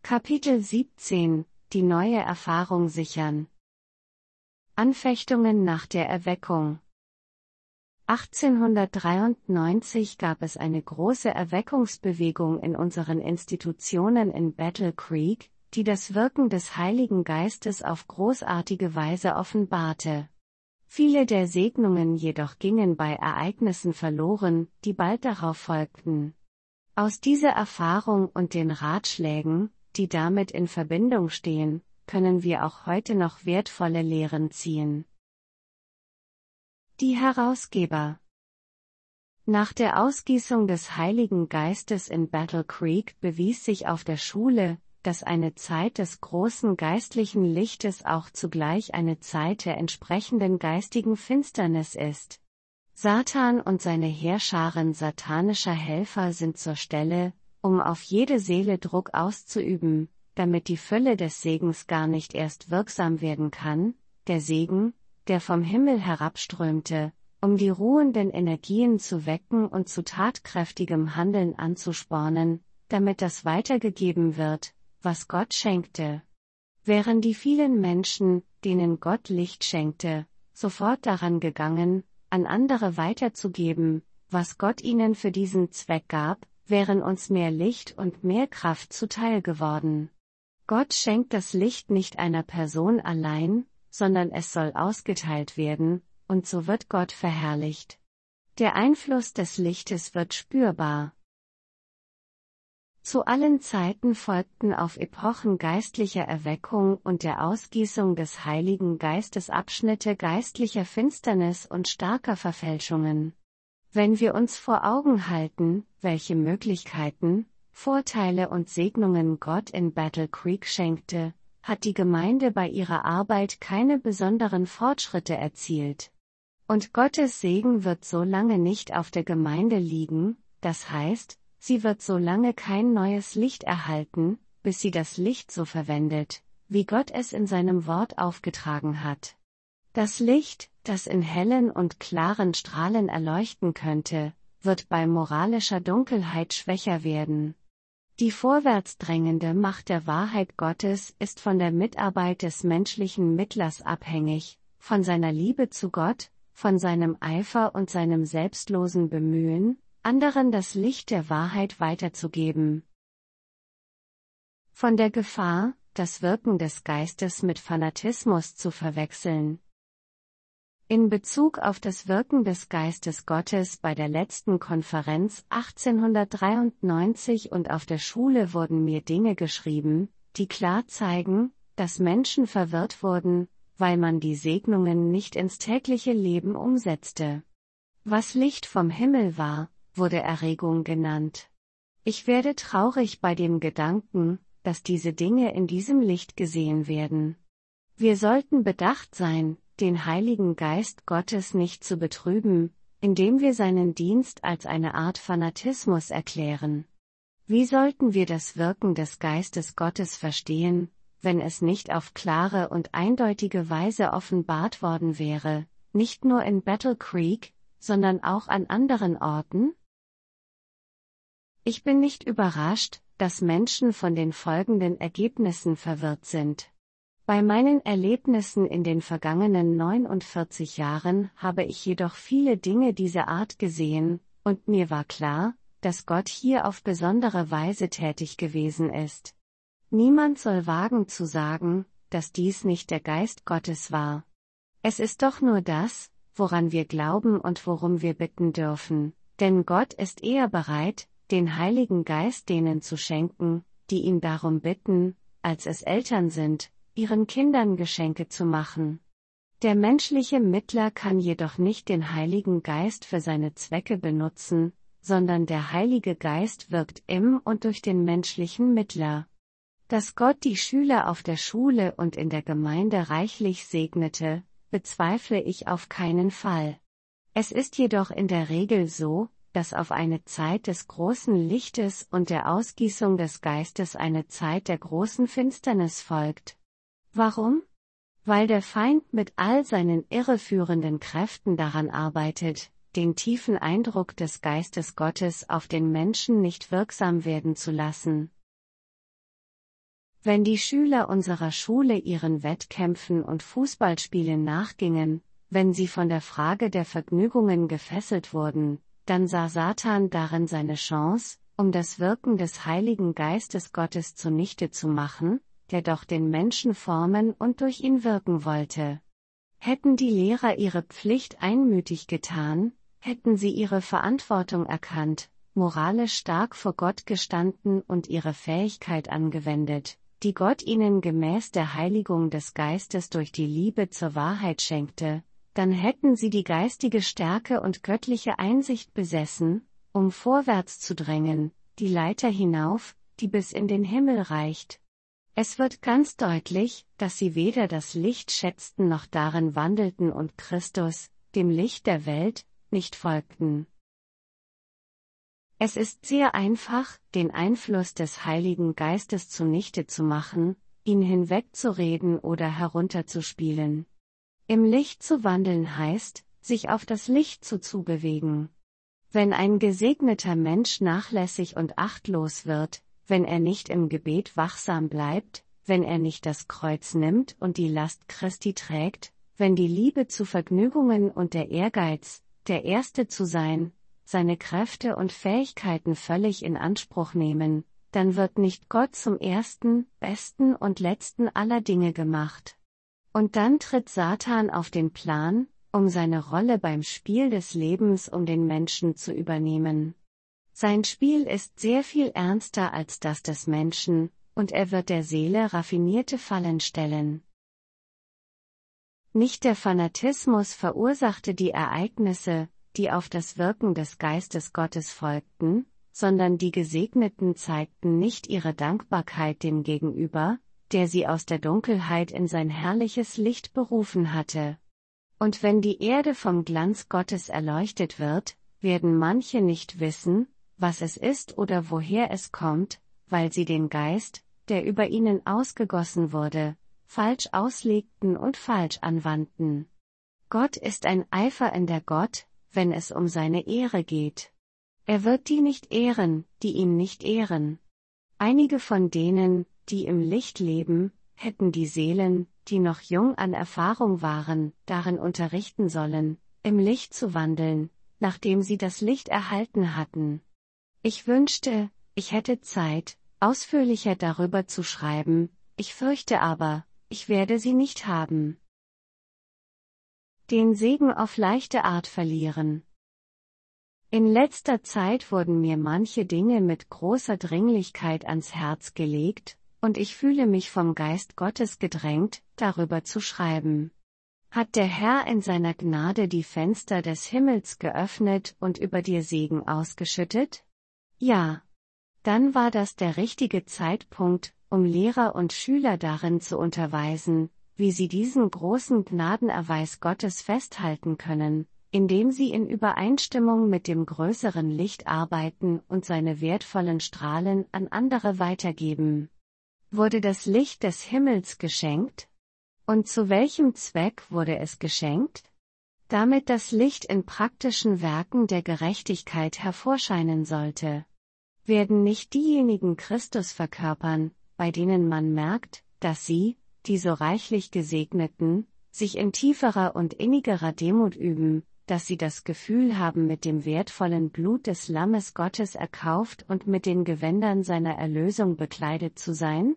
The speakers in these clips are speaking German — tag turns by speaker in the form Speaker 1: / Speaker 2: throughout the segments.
Speaker 1: Kapitel 17 – Die neue Erfahrung sichern. Anfechtungen nach der Erweckung. 1893 gab es eine große Erweckungsbewegung in unseren Institutionen in Battle Creek, die das Wirken des Heiligen Geistes auf großartige Weise offenbarte. Viele der Segnungen jedoch gingen bei Ereignissen verloren, die bald darauf folgten. Aus dieser Erfahrung und den Ratschlägen, die damit in Verbindung stehen, können wir auch heute noch wertvolle Lehren ziehen. Die Herausgeber. Nach der Ausgießung des Heiligen Geistes in Battle Creek bewies sich auf der Schule, dass eine Zeit des großen geistlichen Lichtes auch zugleich eine Zeit der entsprechenden geistigen Finsternis ist. Satan und seine Heerscharen satanischer Helfer sind zur Stelle, um auf jede Seele Druck auszuüben, damit die Fülle des Segens gar nicht erst wirksam werden kann, der Segen, der vom Himmel herabströmte, um die ruhenden Energien zu wecken und zu tatkräftigem Handeln anzuspornen, damit das weitergegeben wird, was Gott schenkte. Wären die vielen Menschen, denen Gott Licht schenkte, sofort daran gegangen, an andere weiterzugeben, was Gott ihnen für diesen Zweck gab, wären uns mehr Licht und mehr Kraft zuteil geworden. Gott schenkt das Licht nicht einer Person allein, sondern es soll ausgeteilt werden, und so wird Gott verherrlicht. Der Einfluss des Lichtes wird spürbar. Zu allen Zeiten folgten auf Epochen geistlicher Erweckung und der Ausgießung des Heiligen Geistes Abschnitte geistlicher Finsternis und starker Verfälschungen. Wenn wir uns vor Augen halten, welche Möglichkeiten, Vorteile und Segnungen Gott in Battle Creek schenkte, hat die Gemeinde bei ihrer Arbeit keine besonderen Fortschritte erzielt. Und Gottes Segen wird so lange nicht auf der Gemeinde liegen, das heißt, sie wird so lange kein neues Licht erhalten, bis sie das Licht so verwendet, wie Gott es in seinem Wort aufgetragen hat. Das Licht, das in hellen und klaren Strahlen erleuchten könnte, wird bei moralischer Dunkelheit schwächer werden. Die vorwärts drängende Macht der Wahrheit Gottes ist von der Mitarbeit des menschlichen Mittlers abhängig, von seiner Liebe zu Gott, von seinem Eifer und seinem selbstlosen Bemühen, anderen das Licht der Wahrheit weiterzugeben. Von der Gefahr, das Wirken des Geistes mit Fanatismus zu verwechseln. In Bezug auf das Wirken des Geistes Gottes bei der letzten Konferenz 1893 und auf der Schule wurden mir Dinge geschrieben, die klar zeigen, dass Menschen verwirrt wurden, weil man die Segnungen nicht ins tägliche Leben umsetzte. Was Licht vom Himmel war, wurde Erregung genannt. Ich werde traurig bei dem Gedanken, dass diese Dinge in diesem Licht gesehen werden. Wir sollten bedacht sein, den Heiligen Geist Gottes nicht zu betrüben, indem wir seinen Dienst als eine Art Fanatismus erklären. Wie sollten wir das Wirken des Geistes Gottes verstehen, wenn es nicht auf klare und eindeutige Weise offenbart worden wäre, nicht nur in Battle Creek, sondern auch an anderen Orten? Ich bin nicht überrascht, dass Menschen von den folgenden Ergebnissen verwirrt sind. Bei meinen Erlebnissen in den vergangenen 49 Jahren habe ich jedoch viele Dinge dieser Art gesehen, und mir war klar, dass Gott hier auf besondere Weise tätig gewesen ist. Niemand soll wagen zu sagen, dass dies nicht der Geist Gottes war. Es ist doch nur das, woran wir glauben und worum wir bitten dürfen, denn Gott ist eher bereit, den Heiligen Geist denen zu schenken, die ihn darum bitten, als es Eltern sind, ihren Kindern Geschenke zu machen. Der menschliche Mittler kann jedoch nicht den Heiligen Geist für seine Zwecke benutzen, sondern der Heilige Geist wirkt im und durch den menschlichen Mittler. Dass Gott die Schüler auf der Schule und in der Gemeinde reichlich segnete, bezweifle ich auf keinen Fall. Es ist jedoch in der Regel so, dass auf eine Zeit des großen Lichtes und der Ausgießung des Geistes eine Zeit der großen Finsternis folgt. Warum? Weil der Feind mit all seinen irreführenden Kräften daran arbeitet, den tiefen Eindruck des Geistes Gottes auf den Menschen nicht wirksam werden zu lassen. Wenn die Schüler unserer Schule ihren Wettkämpfen und Fußballspielen nachgingen, wenn sie von der Frage der Vergnügungen gefesselt wurden, dann sah Satan darin seine Chance, um das Wirken des Heiligen Geistes Gottes zunichte zu machen, der doch den Menschen formen und durch ihn wirken wollte. Hätten die Lehrer ihre Pflicht einmütig getan, hätten sie ihre Verantwortung erkannt, moralisch stark vor Gott gestanden und ihre Fähigkeit angewendet, die Gott ihnen gemäß der Heiligung des Geistes durch die Liebe zur Wahrheit schenkte, dann hätten sie die geistige Stärke und göttliche Einsicht besessen, um vorwärts zu drängen, die Leiter hinauf, die bis in den Himmel reicht. Es wird ganz deutlich, dass sie weder das Licht schätzten noch darin wandelten und Christus, dem Licht der Welt, nicht folgten. Es ist sehr einfach, den Einfluss des Heiligen Geistes zunichte zu machen, ihn hinwegzureden oder herunterzuspielen. Im Licht zu wandeln heißt, sich auf das Licht zubewegen. Wenn ein gesegneter Mensch nachlässig und achtlos wird, wenn er nicht im Gebet wachsam bleibt, wenn er nicht das Kreuz nimmt und die Last Christi trägt, wenn die Liebe zu Vergnügungen und der Ehrgeiz, der Erste zu sein, seine Kräfte und Fähigkeiten völlig in Anspruch nehmen, dann wird nicht Gott zum ersten, besten und letzten aller Dinge gemacht. Und dann tritt Satan auf den Plan, um seine Rolle beim Spiel des Lebens um den Menschen zu übernehmen. Sein Spiel ist sehr viel ernster als das des Menschen, und er wird der Seele raffinierte Fallen stellen. Nicht der Fanatismus verursachte die Ereignisse, die auf das Wirken des Geistes Gottes folgten, sondern die Gesegneten zeigten nicht ihre Dankbarkeit dem Gegenüber, der sie aus der Dunkelheit in sein herrliches Licht berufen hatte. Und wenn die Erde vom Glanz Gottes erleuchtet wird, werden manche nicht wissen, was es ist oder woher es kommt, weil sie den Geist, der über ihnen ausgegossen wurde, falsch auslegten und falsch anwandten. Gott ist ein eifernder Gott, wenn es um seine Ehre geht. Er wird die nicht ehren, die ihn nicht ehren. Einige von denen, die im Licht leben, hätten die Seelen, die noch jung an Erfahrung waren, darin unterrichten sollen, im Licht zu wandeln, nachdem sie das Licht erhalten hatten. Ich wünschte, ich hätte Zeit, ausführlicher darüber zu schreiben, ich fürchte aber, ich werde sie nicht haben. Den Segen auf leichte Art verlieren. In letzter Zeit wurden mir manche Dinge mit großer Dringlichkeit ans Herz gelegt, und ich fühle mich vom Geist Gottes gedrängt, darüber zu schreiben. Hat der Herr in seiner Gnade die Fenster des Himmels geöffnet und über dir Segen ausgeschüttet? Ja. Dann war das der richtige Zeitpunkt, um Lehrer und Schüler darin zu unterweisen, wie sie diesen großen Gnadenerweis Gottes festhalten können, indem sie in Übereinstimmung mit dem größeren Licht arbeiten und seine wertvollen Strahlen an andere weitergeben. Wurde das Licht des Himmels geschenkt? Und zu welchem Zweck wurde es geschenkt? Damit das Licht in praktischen Werken der Gerechtigkeit hervorscheinen sollte. Werden nicht diejenigen Christus verkörpern, bei denen man merkt, dass sie, die so reichlich Gesegneten, sich in tieferer und innigerer Demut üben, dass sie das Gefühl haben, mit dem wertvollen Blut des Lammes Gottes erkauft und mit den Gewändern seiner Erlösung bekleidet zu sein?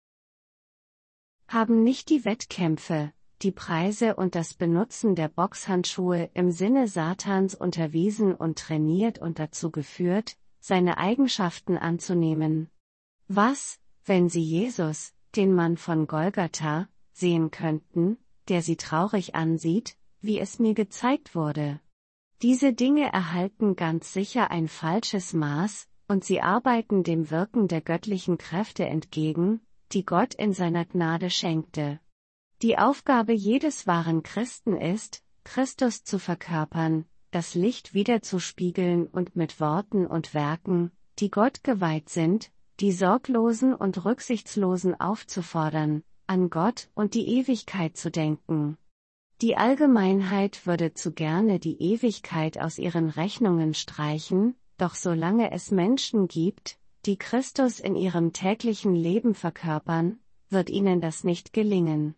Speaker 1: Haben nicht die Wettkämpfe, die Preise und das Benutzen der Boxhandschuhe im Sinne Satans unterwiesen und trainiert und dazu geführt, seine Eigenschaften anzunehmen? Was, wenn sie Jesus, den Mann von Golgatha, sehen könnten, der sie traurig ansieht, wie es mir gezeigt wurde? Diese Dinge erhalten ganz sicher ein falsches Maß, und sie arbeiten dem Wirken der göttlichen Kräfte entgegen, die Gott in seiner Gnade schenkte. Die Aufgabe jedes wahren Christen ist, Christus zu verkörpern, das Licht widerzuspiegeln und mit Worten und Werken, die Gott geweiht sind, die Sorglosen und Rücksichtslosen aufzufordern, an Gott und die Ewigkeit zu denken. Die Allgemeinheit würde zu gerne die Ewigkeit aus ihren Rechnungen streichen, doch solange es Menschen gibt, die Christus in ihrem täglichen Leben verkörpern, wird ihnen das nicht gelingen.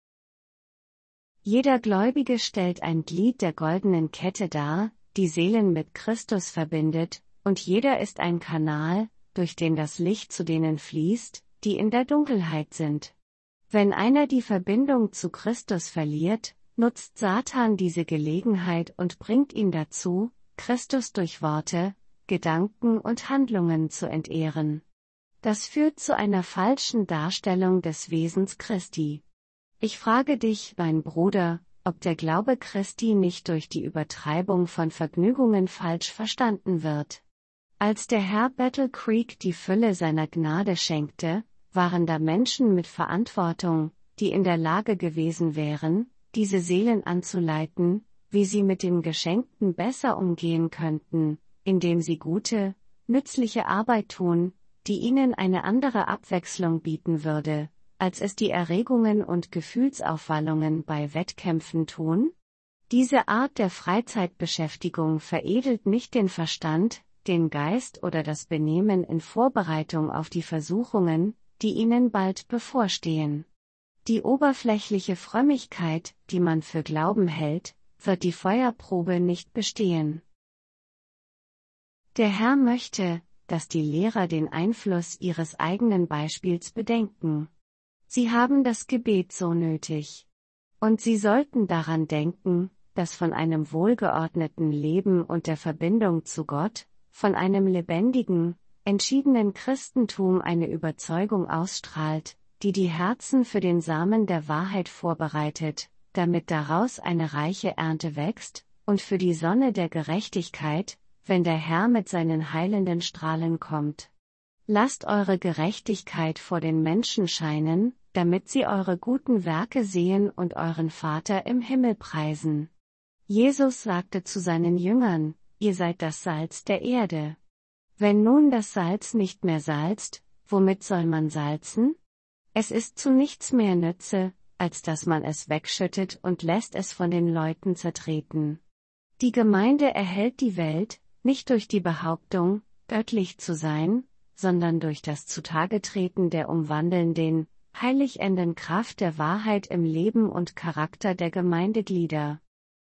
Speaker 1: Jeder Gläubige stellt ein Glied der goldenen Kette dar, die Seelen mit Christus verbindet, und jeder ist ein Kanal, durch den das Licht zu denen fließt, die in der Dunkelheit sind. Wenn einer die Verbindung zu Christus verliert, nutzt Satan diese Gelegenheit und bringt ihn dazu, Christus durch Worte, Gedanken und Handlungen zu entehren. Das führt zu einer falschen Darstellung des Wesens Christi. Ich frage dich, mein Bruder, ob der Glaube Christi nicht durch die Übertreibung von Vergnügungen falsch verstanden wird. Als der Herr Battle Creek die Fülle seiner Gnade schenkte, waren da Menschen mit Verantwortung, die in der Lage gewesen wären, diese Seelen anzuleiten, wie sie mit dem Geschenkten besser umgehen könnten, indem sie gute, nützliche Arbeit tun, die ihnen eine andere Abwechslung bieten würde, als es die Erregungen und Gefühlsaufwallungen bei Wettkämpfen tun? Diese Art der Freizeitbeschäftigung veredelt nicht den Verstand, den Geist oder das Benehmen in Vorbereitung auf die Versuchungen, die ihnen bald bevorstehen. Die oberflächliche Frömmigkeit, die man für Glauben hält, wird die Feuerprobe nicht bestehen. Der Herr möchte, dass die Lehrer den Einfluss ihres eigenen Beispiels bedenken. Sie haben das Gebet so nötig. Und sie sollten daran denken, dass von einem wohlgeordneten Leben und der Verbindung zu Gott, von einem lebendigen, entschiedenen Christentum eine Überzeugung ausstrahlt, die die Herzen für den Samen der Wahrheit vorbereitet, damit daraus eine reiche Ernte wächst, und für die Sonne der Gerechtigkeit, wenn der Herr mit seinen heilenden Strahlen kommt. Lasst eure Gerechtigkeit vor den Menschen scheinen, damit sie eure guten Werke sehen und euren Vater im Himmel preisen. Jesus sagte zu seinen Jüngern, ihr seid das Salz der Erde. Wenn nun das Salz nicht mehr salzt, womit soll man salzen? Es ist zu nichts mehr Nütze, als dass man es wegschüttet und lässt es von den Leuten zertreten. Die Gemeinde erhält die Welt, nicht durch die Behauptung, göttlich zu sein, sondern durch das Zutagetreten der umwandelnden, heilig enden Kraft der Wahrheit im Leben und Charakter der Gemeindeglieder.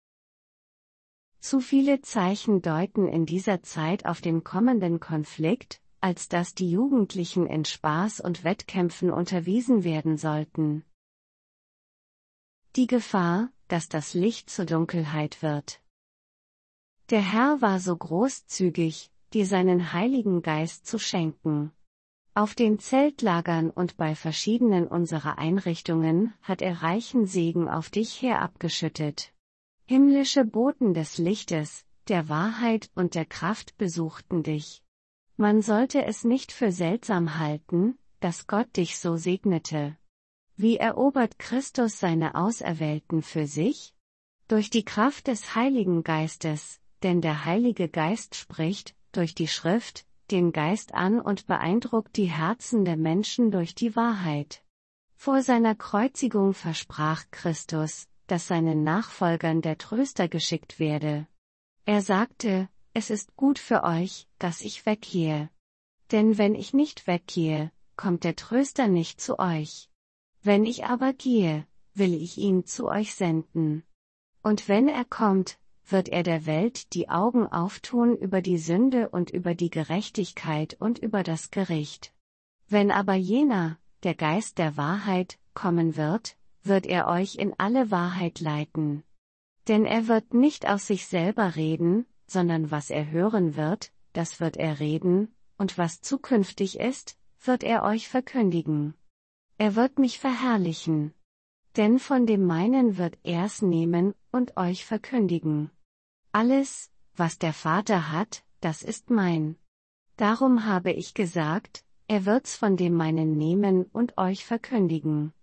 Speaker 1: Zu viele Zeichen deuten in dieser Zeit auf den kommenden Konflikt, als dass die Jugendlichen in Spaß und Wettkämpfen unterwiesen werden sollten. Die Gefahr, dass das Licht zur Dunkelheit wird. Der Herr war so großzügig, dir seinen Heiligen Geist zu schenken. Auf den Zeltlagern und bei verschiedenen unserer Einrichtungen hat er reichen Segen auf dich herabgeschüttet. Himmlische Boten des Lichtes, der Wahrheit und der Kraft besuchten dich. Man sollte es nicht für seltsam halten, dass Gott dich so segnete. Wie erobert Christus seine Auserwählten für sich? Durch die Kraft des Heiligen Geistes, denn der Heilige Geist spricht, durch die Schrift, den Geist an und beeindruckt die Herzen der Menschen durch die Wahrheit. Vor seiner Kreuzigung versprach Christus, dass seinen Nachfolgern der Tröster geschickt werde. Er sagte, es ist gut für euch, dass ich weggehe. Denn wenn ich nicht weggehe, kommt der Tröster nicht zu euch. Wenn ich aber gehe, will ich ihn zu euch senden. Und wenn er kommt, wird er der Welt die Augen auftun über die Sünde und über die Gerechtigkeit und über das Gericht. Wenn aber jener, der Geist der Wahrheit, kommen wird, wird er euch in alle Wahrheit leiten. Denn er wird nicht aus sich selber reden, sondern was er hören wird, das wird er reden, und was zukünftig ist, wird er euch verkündigen. Er wird mich verherrlichen. Denn von dem meinen wird er's nehmen und euch verkündigen. Alles, was der Vater hat, das ist mein. Darum habe ich gesagt, er wird's von dem meinen nehmen und euch verkündigen.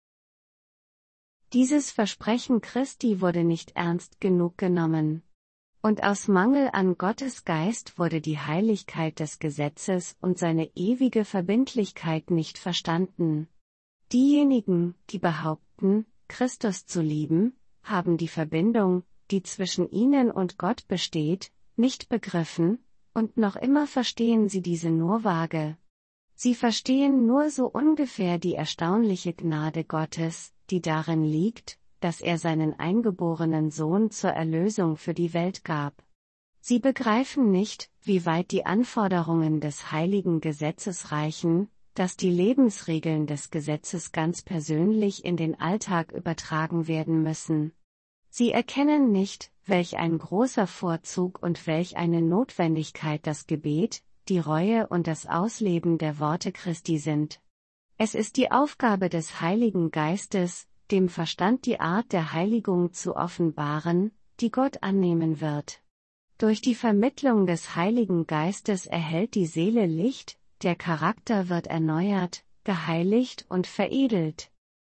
Speaker 1: Dieses Versprechen Christi wurde nicht ernst genug genommen. Und aus Mangel an Gottes Geist wurde die Heiligkeit des Gesetzes und seine ewige Verbindlichkeit nicht verstanden. Diejenigen, die behaupten, Christus zu lieben, haben die Verbindung, die zwischen ihnen und Gott besteht, nicht begriffen, und noch immer verstehen sie diese nur vage. Sie verstehen nur so ungefähr die erstaunliche Gnade Gottes, die darin liegt, dass er seinen eingeborenen Sohn zur Erlösung für die Welt gab. Sie begreifen nicht, wie weit die Anforderungen des heiligen Gesetzes reichen, dass die Lebensregeln des Gesetzes ganz persönlich in den Alltag übertragen werden müssen. Sie erkennen nicht, welch ein großer Vorzug und welch eine Notwendigkeit das Gebet, die Reue und das Ausleben der Worte Christi sind. Es ist die Aufgabe des Heiligen Geistes, dem Verstand die Art der Heiligung zu offenbaren, die Gott annehmen wird. Durch die Vermittlung des Heiligen Geistes erhält die Seele Licht, der Charakter wird erneuert, geheiligt und veredelt.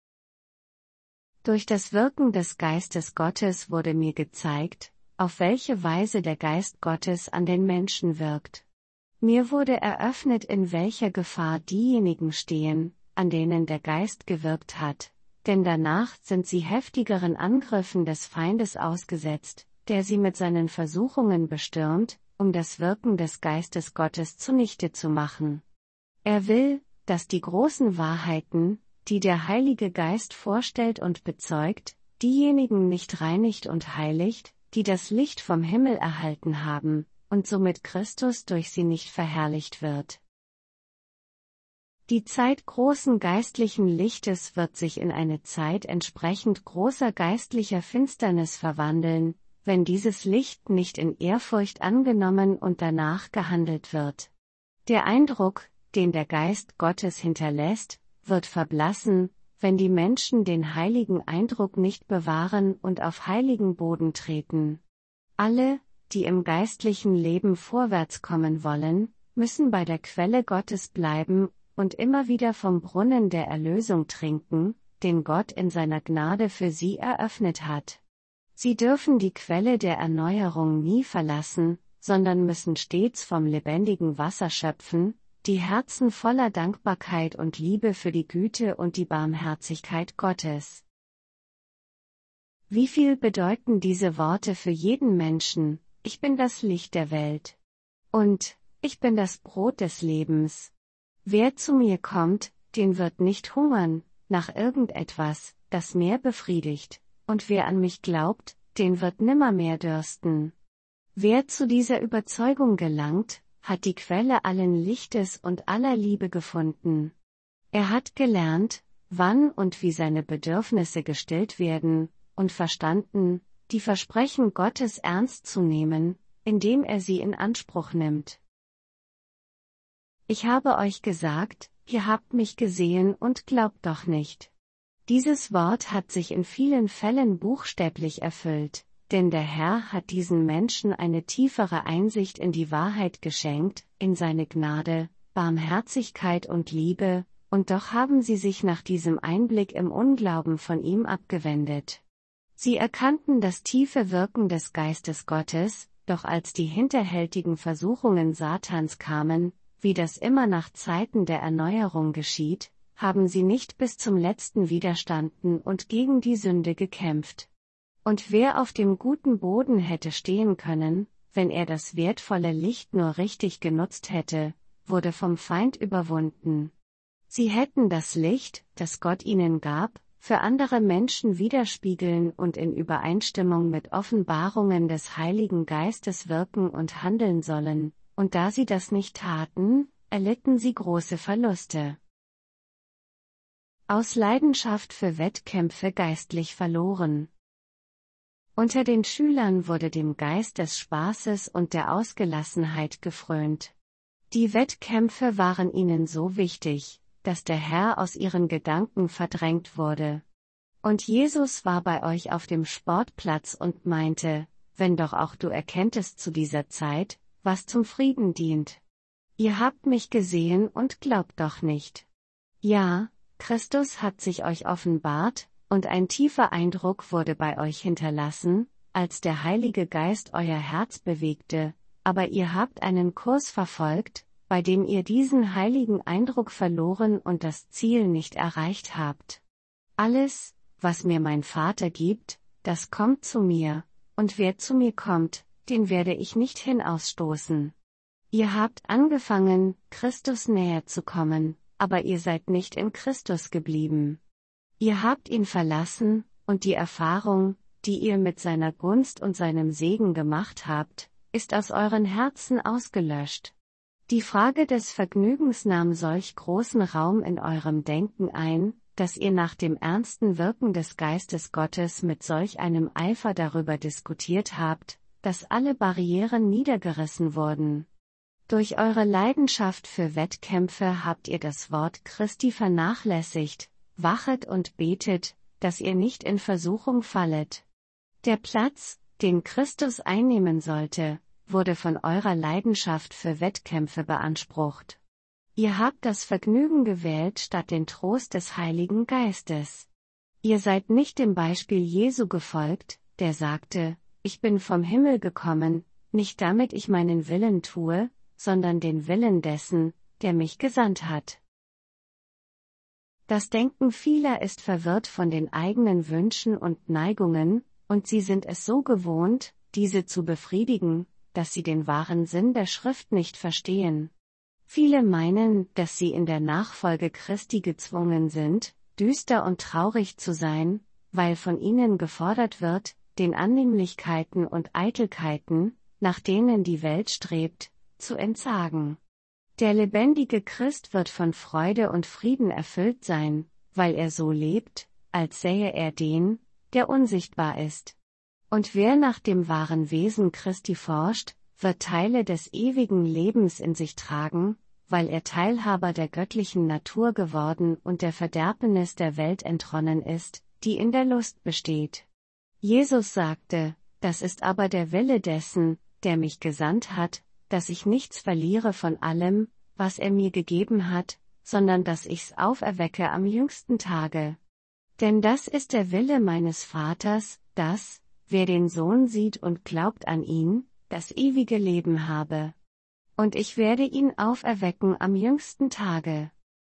Speaker 1: Durch das Wirken des Geistes Gottes wurde mir gezeigt, auf welche Weise der Geist Gottes an den Menschen wirkt. Mir wurde eröffnet, in welcher Gefahr diejenigen stehen, an denen der Geist gewirkt hat, denn danach sind sie heftigeren Angriffen des Feindes ausgesetzt, der sie mit seinen Versuchungen bestürmt, um das Wirken des Geistes Gottes zunichte zu machen. Er will, dass die großen Wahrheiten, die der Heilige Geist vorstellt und bezeugt, diejenigen nicht reinigt und heiligt, die das Licht vom Himmel erhalten haben, und somit Christus durch sie nicht verherrlicht wird. Die Zeit großen geistlichen Lichtes wird sich in eine Zeit entsprechend großer geistlicher Finsternis verwandeln, wenn dieses Licht nicht in Ehrfurcht angenommen und danach gehandelt wird. Der Eindruck, den der Geist Gottes hinterlässt, wird verblassen, wenn die Menschen den heiligen Eindruck nicht bewahren und auf heiligen Boden treten. Alle, die im geistlichen Leben vorwärts kommen wollen, müssen bei der Quelle Gottes bleiben und immer wieder vom Brunnen der Erlösung trinken, den Gott in seiner Gnade für sie eröffnet hat. Sie dürfen die Quelle der Erneuerung nie verlassen, sondern müssen stets vom lebendigen Wasser schöpfen, die Herzen voller Dankbarkeit und Liebe für die Güte und die Barmherzigkeit Gottes. Wie viel bedeuten diese Worte für jeden Menschen? Ich bin das Licht der Welt. Und, ich bin das Brot des Lebens. Wer zu mir kommt, den wird nicht hungern, nach irgendetwas, das mehr befriedigt, und wer an mich glaubt, den wird nimmermehr dürsten. Wer zu dieser Überzeugung gelangt, hat die Quelle allen Lichtes und aller Liebe gefunden. Er hat gelernt, wann und wie seine Bedürfnisse gestillt werden, und verstanden, die Versprechen Gottes ernst zu nehmen, indem er sie in Anspruch nimmt. Ich habe euch gesagt, ihr habt mich gesehen und glaubt doch nicht. Dieses Wort hat sich in vielen Fällen buchstäblich erfüllt, denn der Herr hat diesen Menschen eine tiefere Einsicht in die Wahrheit geschenkt, in seine Gnade, Barmherzigkeit und Liebe, und doch haben sie sich nach diesem Einblick im Unglauben von ihm abgewendet. Sie erkannten das tiefe Wirken des Geistes Gottes, doch als die hinterhältigen Versuchungen Satans kamen, wie das immer nach Zeiten der Erneuerung geschieht, haben sie nicht bis zum letzten widerstanden und gegen die Sünde gekämpft. Und wer auf dem guten Boden hätte stehen können, wenn er das wertvolle Licht nur richtig genutzt hätte, wurde vom Feind überwunden. Sie hätten das Licht, das Gott ihnen gab, für andere Menschen widerspiegeln und in Übereinstimmung mit Offenbarungen des Heiligen Geistes wirken und handeln sollen, und da sie das nicht taten, erlitten sie große Verluste. Aus Leidenschaft für Wettkämpfe geistlich verloren. Unter den Schülern wurde dem Geist des Spaßes und der Ausgelassenheit gefrönt. Die Wettkämpfe waren ihnen so wichtig, dass der Herr aus ihren Gedanken verdrängt wurde. Und Jesus war bei euch auf dem Sportplatz und meinte, wenn doch auch du erkenntest zu dieser Zeit, was zum Frieden dient. Ihr habt mich gesehen und glaubt doch nicht. Ja, Christus hat sich euch offenbart, und ein tiefer Eindruck wurde bei euch hinterlassen, als der Heilige Geist euer Herz bewegte, aber ihr habt einen Kurs verfolgt, bei dem ihr diesen heiligen Eindruck verloren und das Ziel nicht erreicht habt. Alles, was mir mein Vater gibt, das kommt zu mir, und wer zu mir kommt, den werde ich nicht hinausstoßen. Ihr habt angefangen, Christus näher zu kommen, aber ihr seid nicht in Christus geblieben. Ihr habt ihn verlassen, und die Erfahrung, die ihr mit seiner Gunst und seinem Segen gemacht habt, ist aus euren Herzen ausgelöscht. Die Frage des Vergnügens nahm solch großen Raum in eurem Denken ein, dass ihr nach dem ernsten Wirken des Geistes Gottes mit solch einem Eifer darüber diskutiert habt, dass alle Barrieren niedergerissen wurden. Durch eure Leidenschaft für Wettkämpfe habt ihr das Wort Christi vernachlässigt, wachet und betet, dass ihr nicht in Versuchung fallet. Der Platz, den Christus einnehmen sollte, wurde von eurer Leidenschaft für Wettkämpfe beansprucht. Ihr habt das Vergnügen gewählt statt den Trost des Heiligen Geistes. Ihr seid nicht dem Beispiel Jesu gefolgt, der sagte, ich bin vom Himmel gekommen, nicht damit ich meinen Willen tue, sondern den Willen dessen, der mich gesandt hat. Das Denken vieler ist verwirrt von den eigenen Wünschen und Neigungen, und sie sind es so gewohnt, diese zu befriedigen, dass sie den wahren Sinn der Schrift nicht verstehen. Viele meinen, dass sie in der Nachfolge Christi gezwungen sind, düster und traurig zu sein, weil von ihnen gefordert wird, den Annehmlichkeiten und Eitelkeiten, nach denen die Welt strebt, zu entsagen. Der lebendige Christ wird von Freude und Frieden erfüllt sein, weil er so lebt, als sähe er den, der unsichtbar ist. Und wer nach dem wahren Wesen Christi forscht, wird Teile des ewigen Lebens in sich tragen, weil er Teilhaber der göttlichen Natur geworden und der Verderbnis der Welt entronnen ist, die in der Lust besteht. Jesus sagte, das ist aber der Wille dessen, der mich gesandt hat, dass ich nichts verliere von allem, was er mir gegeben hat, sondern dass ich's auferwecke am jüngsten Tage. Denn das ist der Wille meines Vaters, dass, wer den Sohn sieht und glaubt an ihn, das ewige Leben habe. Und ich werde ihn auferwecken am jüngsten Tage.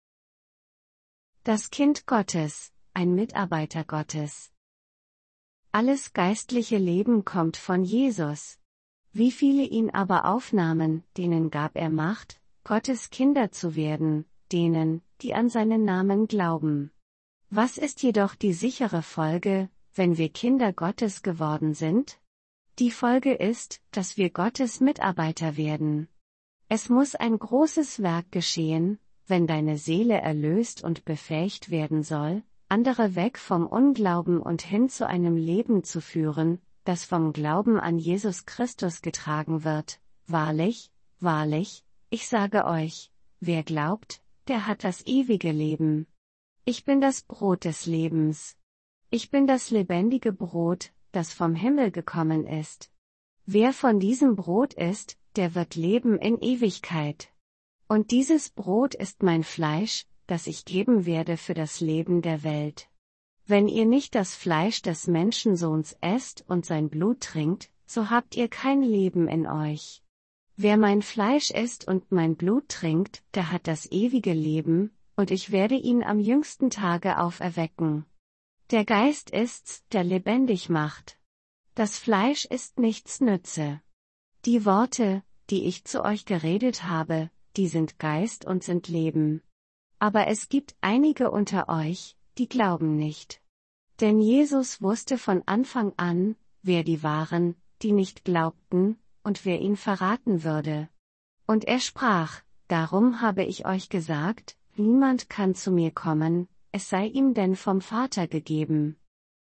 Speaker 1: Das Kind Gottes, ein Mitarbeiter Gottes. Alles geistliche Leben kommt von Jesus. Wie viele ihn aber aufnahmen, denen gab er Macht, Gottes Kinder zu werden, denen, die an seinen Namen glauben. Was ist jedoch die sichere Folge, wenn wir Kinder Gottes geworden sind? Die Folge ist, dass wir Gottes Mitarbeiter werden. Es muss ein großes Werk geschehen, wenn deine Seele erlöst und befähigt werden soll, andere weg vom Unglauben und hin zu einem Leben zu führen, das vom Glauben an Jesus Christus getragen wird. Wahrlich, wahrlich, ich sage euch, wer glaubt, der hat das ewige Leben. Ich bin das Brot des Lebens. Ich bin das lebendige Brot, das vom Himmel gekommen ist. Wer von diesem Brot isst, der wird leben in Ewigkeit. Und dieses Brot ist mein Fleisch, das ich geben werde für das Leben der Welt. Wenn ihr nicht das Fleisch des Menschensohns esst und sein Blut trinkt, so habt ihr kein Leben in euch. Wer mein Fleisch isst und mein Blut trinkt, der hat das ewige Leben, und ich werde ihn am jüngsten Tage auferwecken. Der Geist ist's, der lebendig macht. Das Fleisch ist nichts nütze. Die Worte, die ich zu euch geredet habe, die sind Geist und sind Leben. Aber es gibt einige unter euch, die glauben nicht. Denn Jesus wusste von Anfang an, wer die waren, die nicht glaubten, und wer ihn verraten würde. Und er sprach, darum habe ich euch gesagt, niemand kann zu mir kommen, es sei ihm denn vom Vater gegeben.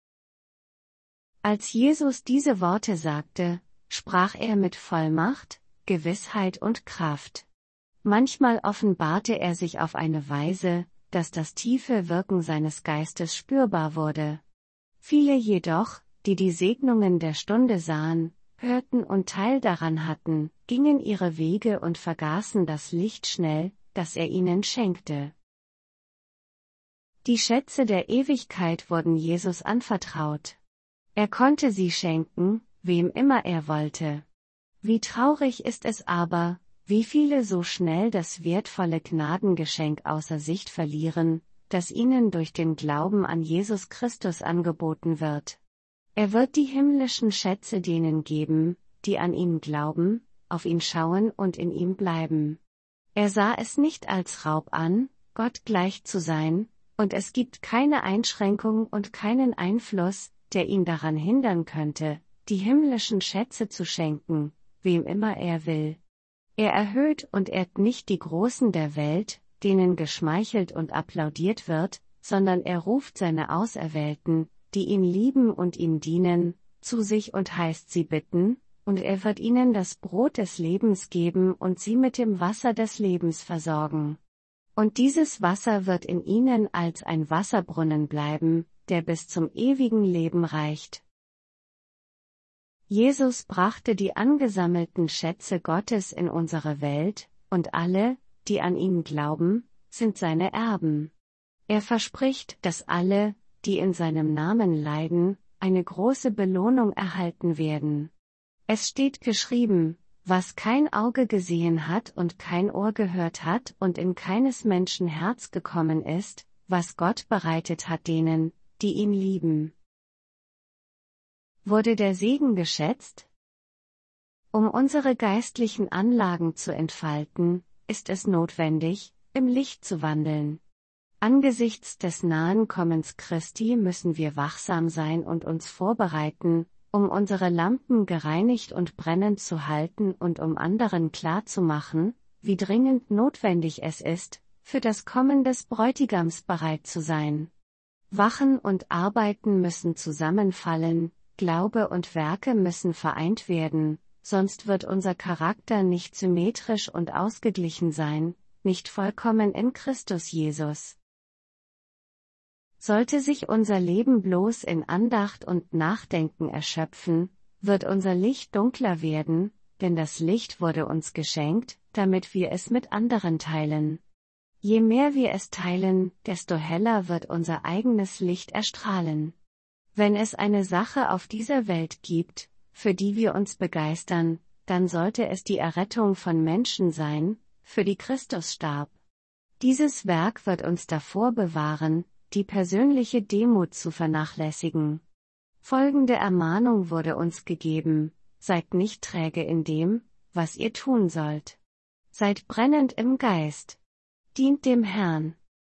Speaker 1: Als Jesus diese Worte sagte, sprach er mit Vollmacht, Gewissheit und Kraft. Manchmal offenbarte er sich auf eine Weise, dass das tiefe Wirken seines Geistes spürbar wurde. Viele jedoch, die die Segnungen der Stunde sahen, hörten und Teil daran hatten, gingen ihre Wege und vergaßen das Licht schnell, das er ihnen schenkte. Die Schätze der Ewigkeit wurden Jesus anvertraut. Er konnte sie schenken, wem immer er wollte. Wie traurig ist es aber, wie viele so schnell das wertvolle Gnadengeschenk außer Sicht verlieren, das ihnen durch den Glauben an Jesus Christus angeboten wird. Er wird die himmlischen Schätze denen geben, die an ihn glauben, auf ihn schauen und in ihm bleiben. Er sah es nicht als Raub an, Gott gleich zu sein, und es gibt keine Einschränkung und keinen Einfluss, der ihn daran hindern könnte, die himmlischen Schätze zu schenken, wem immer er will. Er erhöht und ehrt nicht die Großen der Welt, denen geschmeichelt und applaudiert wird, sondern er ruft seine Auserwählten, die ihn lieben und ihm dienen, zu sich und heißt sie bitten, und er wird ihnen das Brot des Lebens geben und sie mit dem Wasser des Lebens versorgen. Und dieses Wasser wird in ihnen als ein Wasserbrunnen bleiben, der bis zum ewigen Leben reicht. Jesus brachte die angesammelten Schätze Gottes in unsere Welt, und alle, die an ihn glauben, sind seine Erben. Er verspricht, dass alle, die in seinem Namen leiden, eine große Belohnung erhalten werden. Es steht geschrieben, was kein Auge gesehen hat und kein Ohr gehört hat und in keines Menschen Herz gekommen ist, was Gott bereitet hat denen, die ihn lieben. Wurde der Segen geschätzt? Um unsere geistlichen Anlagen zu entfalten, ist es notwendig, im Licht zu wandeln. Angesichts des nahen Kommens Christi müssen wir wachsam sein und uns vorbereiten, um unsere Lampen gereinigt und brennend zu halten und um anderen klarzumachen, wie dringend notwendig es ist, für das Kommen des Bräutigams bereit zu sein. Wachen und Arbeiten müssen zusammenfallen, Glaube und Werke müssen vereint werden, sonst wird unser Charakter nicht symmetrisch und ausgeglichen sein, nicht vollkommen in Christus Jesus. Sollte sich unser Leben bloß in Andacht und Nachdenken erschöpfen, wird unser Licht dunkler werden, denn das Licht wurde uns geschenkt, damit wir es mit anderen teilen. Je mehr wir es teilen, desto heller wird unser eigenes Licht erstrahlen. Wenn es eine Sache auf dieser Welt gibt, für die wir uns begeistern, dann sollte es die Errettung von Menschen sein, für die Christus starb. Dieses Werk wird uns davor bewahren, die persönliche Demut zu vernachlässigen. Folgende Ermahnung wurde uns gegeben: Seid nicht träge in dem, was ihr tun sollt. Seid brennend im Geist. Dient dem Herrn.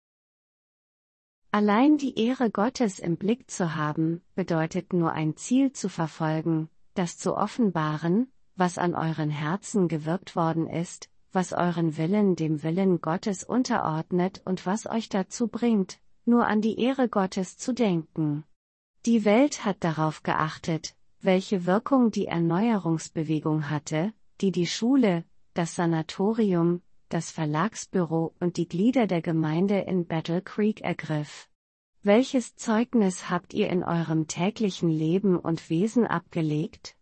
Speaker 1: Allein die Ehre Gottes im Blick zu haben, bedeutet nur ein Ziel zu verfolgen, das zu offenbaren, was an euren Herzen gewirkt worden ist, was euren Willen dem Willen Gottes unterordnet und was euch dazu bringt, nur an die Ehre Gottes zu denken. Die Welt hat darauf geachtet, welche Wirkung die Erneuerungsbewegung hatte, die die Schule, das Sanatorium, das Verlagsbüro und die Glieder der Gemeinde in Battle Creek ergriff. Welches Zeugnis habt ihr in eurem täglichen Leben und Wesen abgelegt?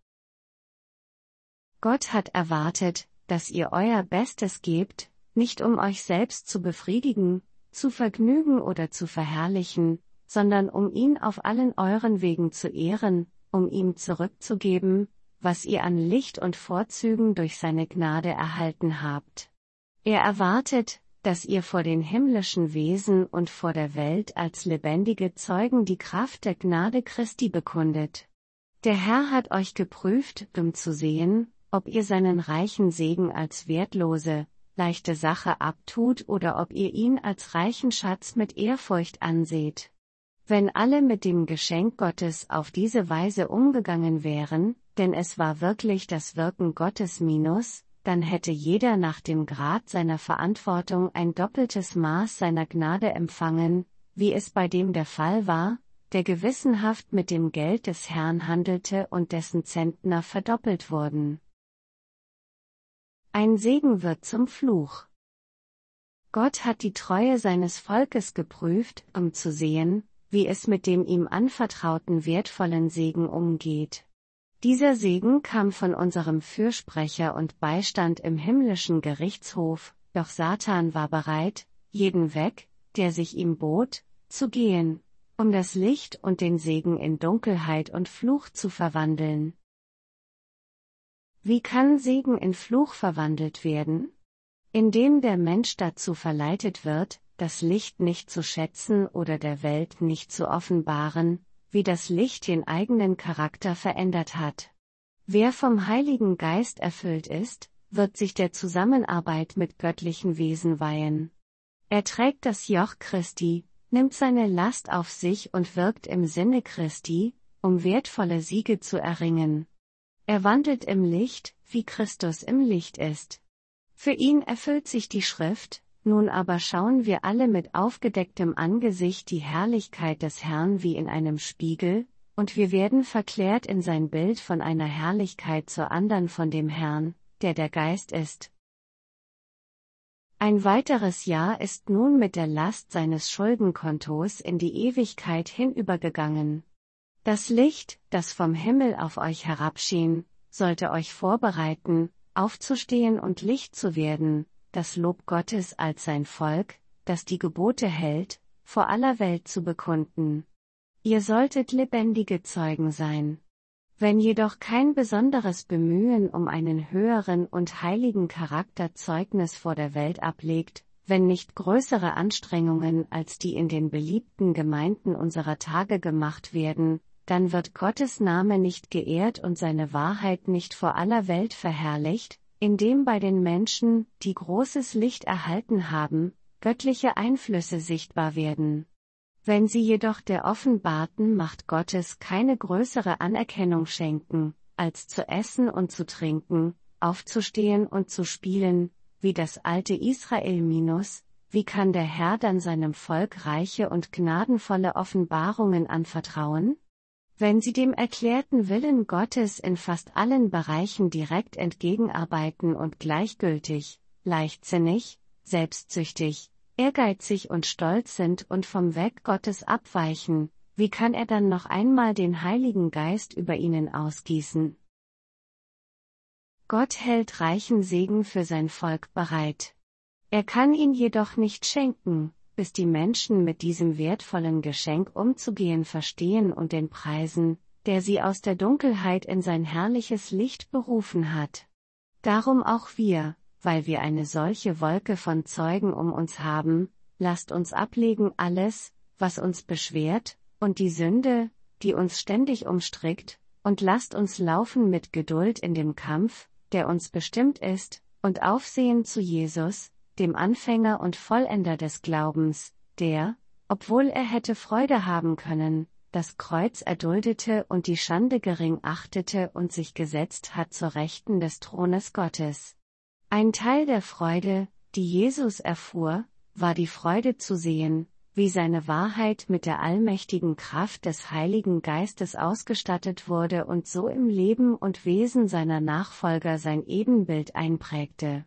Speaker 1: Gott hat erwartet, dass ihr euer Bestes gebt, nicht um euch selbst zu befriedigen, zu vergnügen oder zu verherrlichen, sondern um ihn auf allen euren Wegen zu ehren, um ihm zurückzugeben, was ihr an Licht und Vorzügen durch seine Gnade erhalten habt. Er erwartet, dass ihr vor den himmlischen Wesen und vor der Welt als lebendige Zeugen die Kraft der Gnade Christi bekundet. Der Herr hat euch geprüft, um zu sehen, ob ihr seinen reichen Segen als wertlose, leichte Sache abtut oder ob ihr ihn als reichen Schatz mit Ehrfurcht anseht. Wenn alle mit dem Geschenk Gottes auf diese Weise umgegangen wären, denn es war wirklich das Wirken Gottes minus, dann hätte jeder nach dem Grad seiner Verantwortung ein doppeltes Maß seiner Gnade empfangen, wie es bei dem der Fall war, der gewissenhaft mit dem Geld des Herrn handelte und dessen Zentner verdoppelt wurden. Ein Segen wird zum Fluch. Gott hat die Treue seines Volkes geprüft, um zu sehen, wie es mit dem ihm anvertrauten wertvollen Segen umgeht. Dieser Segen kam von unserem Fürsprecher und Beistand im himmlischen Gerichtshof, doch Satan war bereit, jeden weg, der sich ihm bot, zu gehen, um das Licht und den Segen in Dunkelheit und Fluch zu verwandeln. Wie kann Segen in Fluch verwandelt werden? Indem der Mensch dazu verleitet wird, das Licht nicht zu schätzen oder der Welt nicht zu offenbaren, wie das Licht den eigenen Charakter verändert hat. Wer vom Heiligen Geist erfüllt ist, wird sich der Zusammenarbeit mit göttlichen Wesen weihen. Er trägt das Joch Christi, nimmt seine Last auf sich und wirkt im Sinne Christi, um wertvolle Siege zu erringen. Er wandelt im Licht, wie Christus im Licht ist. Für ihn erfüllt sich die Schrift: Nun aber schauen wir alle mit aufgedecktem Angesicht die Herrlichkeit des Herrn wie in einem Spiegel, und wir werden verklärt in sein Bild von einer Herrlichkeit zur andern von dem Herrn, der der Geist ist. Ein weiteres Jahr ist nun mit der Last seines Schuldenkontos in die Ewigkeit hinübergegangen. Das Licht, das vom Himmel auf euch herabschien, sollte euch vorbereiten, aufzustehen und Licht zu werden, das Lob Gottes als sein Volk, das die Gebote hält, vor aller Welt zu bekunden. Ihr solltet lebendige Zeugen sein. Wenn jedoch kein besonderes Bemühen um einen höheren und heiligen Charakter Zeugnis vor der Welt ablegt, wenn nicht größere Anstrengungen als die in den beliebten Gemeinden unserer Tage gemacht werden, dann wird Gottes Name nicht geehrt und seine Wahrheit nicht vor aller Welt verherrlicht, indem bei den Menschen, die großes Licht erhalten haben, göttliche Einflüsse sichtbar werden. Wenn sie jedoch der offenbarten Macht Gottes keine größere Anerkennung schenken, als zu essen und zu trinken, aufzustehen und zu spielen, wie das alte Israel minus, wie kann der Herr dann seinem Volk reiche und gnadenvolle Offenbarungen anvertrauen? Wenn sie dem erklärten Willen Gottes in fast allen Bereichen direkt entgegenarbeiten und gleichgültig, leichtsinnig, selbstsüchtig, ehrgeizig und stolz sind und vom Weg Gottes abweichen, wie kann er dann noch einmal den Heiligen Geist über ihnen ausgießen? Gott hält reichen Segen für sein Volk bereit. Er kann ihn jedoch nicht schenken, bis die Menschen mit diesem wertvollen Geschenk umzugehen verstehen und den preisen, der sie aus der Dunkelheit in sein herrliches Licht berufen hat. Darum auch wir, weil wir eine solche Wolke von Zeugen um uns haben, lasst uns ablegen alles, was uns beschwert, und die Sünde, die uns ständig umstrickt, und lasst uns laufen mit Geduld in dem Kampf, der uns bestimmt ist, und aufsehen zu Jesus, dem Anfänger und Vollender des Glaubens, der, obwohl er hätte Freude haben können, das Kreuz erduldete und die Schande gering achtete und sich gesetzt hat zur Rechten des Thrones Gottes. Ein Teil der Freude, die Jesus erfuhr, war die Freude zu sehen, wie seine Wahrheit mit der allmächtigen Kraft des Heiligen Geistes ausgestattet wurde und so im Leben und Wesen seiner Nachfolger sein Ebenbild einprägte.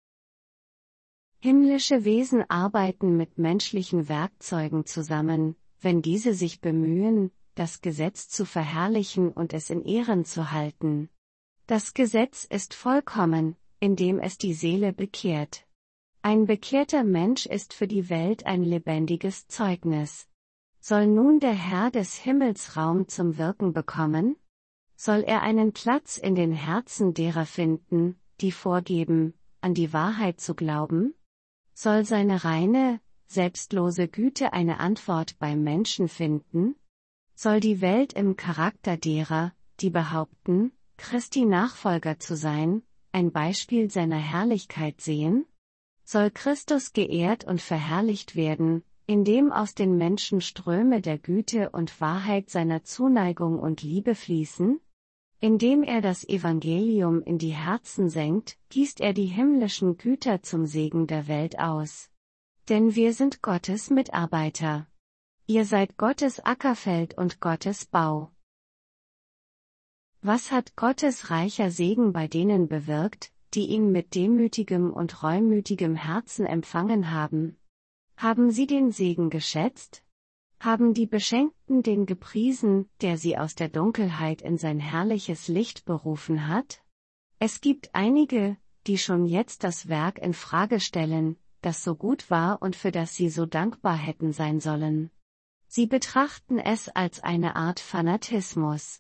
Speaker 1: Himmlische Wesen arbeiten mit menschlichen Werkzeugen zusammen, wenn diese sich bemühen, das Gesetz zu verherrlichen und es in Ehren zu halten. Das Gesetz ist vollkommen, indem es die Seele bekehrt. Ein bekehrter Mensch ist für die Welt ein lebendiges Zeugnis. Soll nun der Herr des Himmels Raum zum Wirken bekommen? Soll er einen Platz in den Herzen derer finden, die vorgeben, an die Wahrheit zu glauben? Soll seine reine, selbstlose Güte eine Antwort beim Menschen finden? Soll die Welt im Charakter derer, die behaupten, Christi Nachfolger zu sein, ein Beispiel seiner Herrlichkeit sehen? Soll Christus geehrt und verherrlicht werden, indem aus den Menschen Ströme der Güte und Wahrheit seiner Zuneigung und Liebe fließen? Indem er das Evangelium in die Herzen senkt, gießt er die himmlischen Güter zum Segen der Welt aus. Denn wir sind Gottes Mitarbeiter. Ihr seid Gottes Ackerfeld und Gottes Bau. Was hat Gottes reicher Segen bei denen bewirkt, die ihn mit demütigem und reumütigem Herzen empfangen haben? Haben sie den Segen geschätzt? Haben die Beschenkten den gepriesen, der sie aus der Dunkelheit in sein herrliches Licht berufen hat? Es gibt einige, die schon jetzt das Werk in Frage stellen, das so gut war und für das sie so dankbar hätten sein sollen. Sie betrachten es als eine Art Fanatismus.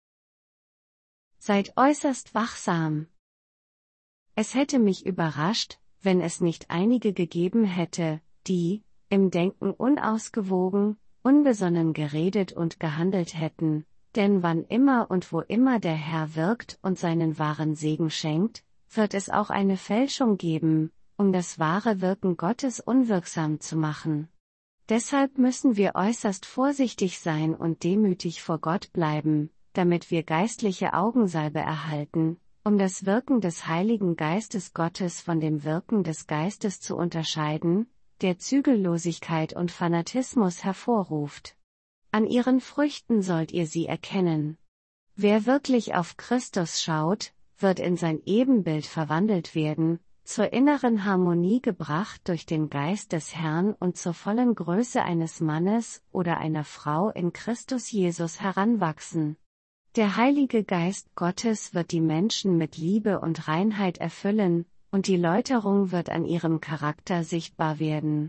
Speaker 1: Seid äußerst wachsam. Es hätte mich überrascht, wenn es nicht einige gegeben hätte, die, im Denken unausgewogen, unbesonnen geredet und gehandelt hätten, denn wann immer und wo immer der Herr wirkt und seinen wahren Segen schenkt, wird es auch eine Fälschung geben, um das wahre Wirken Gottes unwirksam zu machen. Deshalb müssen wir äußerst vorsichtig sein und demütig vor Gott bleiben, damit wir geistliche Augensalbe erhalten, um das Wirken des Heiligen Geistes Gottes von dem Wirken des Geistes zu unterscheiden, der Zügellosigkeit und Fanatismus hervorruft. An ihren Früchten sollt ihr sie erkennen. Wer wirklich auf Christus schaut, wird in sein Ebenbild verwandelt werden, zur inneren Harmonie gebracht durch den Geist des Herrn und zur vollen Größe eines Mannes oder einer Frau in Christus Jesus heranwachsen. Der Heilige Geist Gottes wird die Menschen mit Liebe und Reinheit erfüllen, und die Läuterung wird an ihrem Charakter sichtbar werden.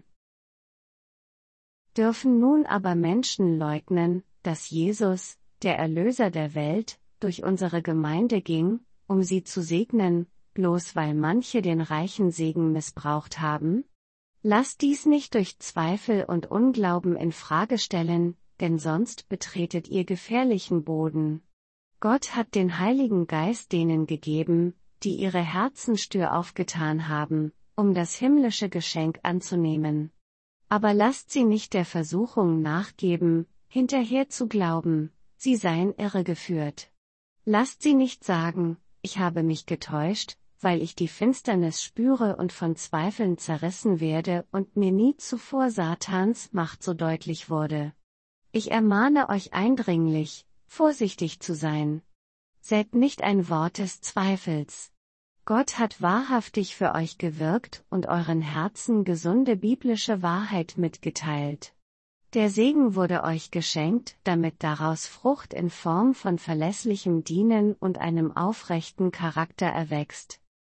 Speaker 1: Dürfen nun aber Menschen leugnen, dass Jesus, der Erlöser der Welt, durch unsere Gemeinde ging, um sie zu segnen, bloß weil manche den reichen Segen missbraucht haben? Lasst dies nicht durch Zweifel und Unglauben in Frage stellen, denn sonst betretet ihr gefährlichen Boden. Gott hat den Heiligen Geist denen gegeben, die ihre Herzenstür aufgetan haben, um das himmlische Geschenk anzunehmen. Aber lasst sie nicht der Versuchung nachgeben, hinterher zu glauben, sie seien irregeführt. Lasst sie nicht sagen, ich habe mich getäuscht, weil ich die Finsternis spüre und von Zweifeln zerrissen werde und mir nie zuvor Satans Macht so deutlich wurde. Ich ermahne euch eindringlich, vorsichtig zu sein. Sät nicht ein Wort des Zweifels. Gott hat wahrhaftig für euch gewirkt und euren Herzen gesunde biblische Wahrheit mitgeteilt. Der Segen wurde euch geschenkt, damit daraus Frucht in Form von verlässlichem Dienen und einem aufrechten Charakter erwächst.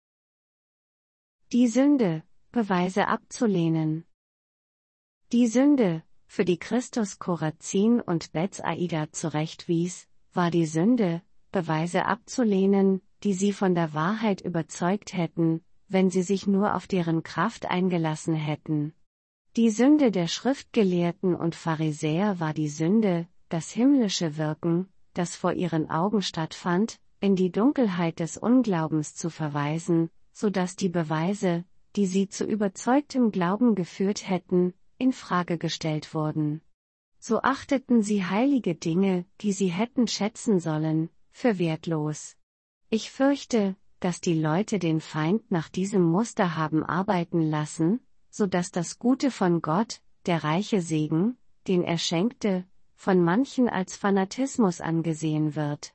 Speaker 1: Die Sünde, Beweise abzulehnen. Die Sünde, für die Christus Korazin und Bethsaida zurechtwies, war die Sünde, Beweise abzulehnen, die sie von der Wahrheit überzeugt hätten, wenn sie sich nur auf deren Kraft eingelassen hätten. Die Sünde der Schriftgelehrten und Pharisäer war die Sünde, das himmlische Wirken, das vor ihren Augen stattfand, in die Dunkelheit des Unglaubens zu verweisen, so dass die Beweise, die sie zu überzeugtem Glauben geführt hätten, in Frage gestellt wurden. So achteten sie heilige Dinge, die sie hätten schätzen sollen, für wertlos. Ich fürchte, dass die Leute den Feind nach diesem Muster haben arbeiten lassen, so dass das Gute von Gott, der reiche Segen, den er schenkte, von manchen als Fanatismus angesehen wird.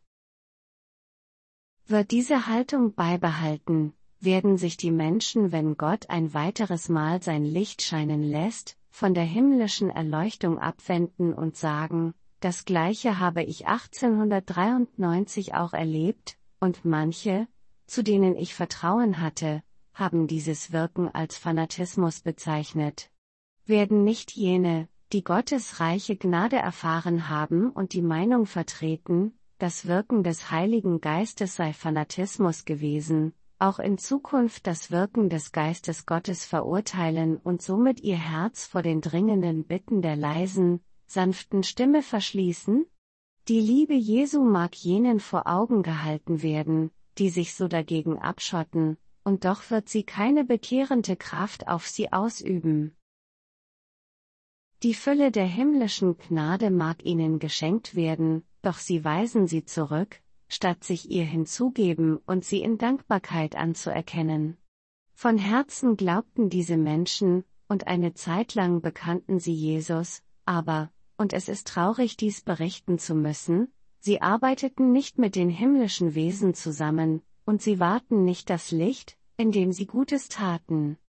Speaker 1: Wird diese Haltung beibehalten, werden sich die Menschen, wenn Gott ein weiteres Mal sein Licht scheinen lässt, von der himmlischen Erleuchtung abwenden und sagen, das Gleiche habe ich 1893 auch erlebt, und manche, zu denen ich Vertrauen hatte, haben dieses Wirken als Fanatismus bezeichnet. Werden nicht jene, die Gottes reiche Gnade erfahren haben und die Meinung vertreten, das Wirken des Heiligen Geistes sei Fanatismus gewesen, auch in Zukunft das Wirken des Geistes Gottes verurteilen und somit ihr Herz vor den dringenden Bitten der leisen, sanften Stimme verschließen? Die Liebe Jesu mag jenen vor Augen gehalten werden, die sich so dagegen abschotten, und doch wird sie keine bekehrende Kraft auf sie ausüben. Die Fülle der himmlischen Gnade mag ihnen geschenkt werden, doch sie weisen sie zurück, statt sich ihr hinzugeben und sie in Dankbarkeit anzuerkennen. Von Herzen glaubten diese Menschen, und eine Zeit lang bekannten sie Jesus, aber, und es ist traurig dies berichten zu müssen, sie arbeiteten nicht mit den himmlischen Wesen zusammen, und sie wahrten nicht das Licht, in dem sie Gutes taten.